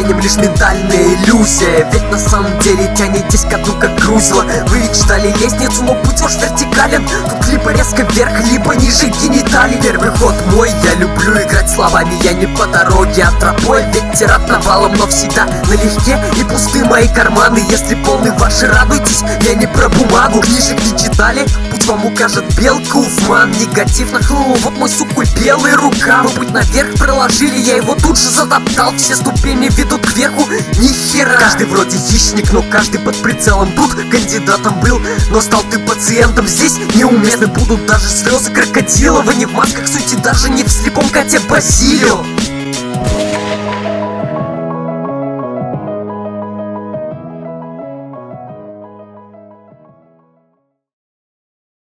временем лишь ментальная иллюзия. Ведь на самом деле тянетесь ко дну, как грузило. Вы ведь ждали лестницу, но путь ваш вертикален. Тут либо резко вверх, либо ниже гениталий. Первый ход мой, я люблю играть словами. Я не по дороге, а тропой. Ведь тират навалом, но всегда налегке. И пусты мои карманы. Если полны ваши, радуйтесь, я не про бумагу. Книжек не читали, путь вам укажет белка Уфман. Негатив нахлынул, вот мой сукуль белый рукав. Вы путь наверх проложили, я его тут же затоптал. Все ступени ведут кверху, нихера. Каждый вроде хищник, но каждый под прицелом. Тут кандидатом был, но стал ты пациентом. Здесь неуместны будут даже слезы крокодила. Вы не в масках, сути даже не в слепом коте Базилио.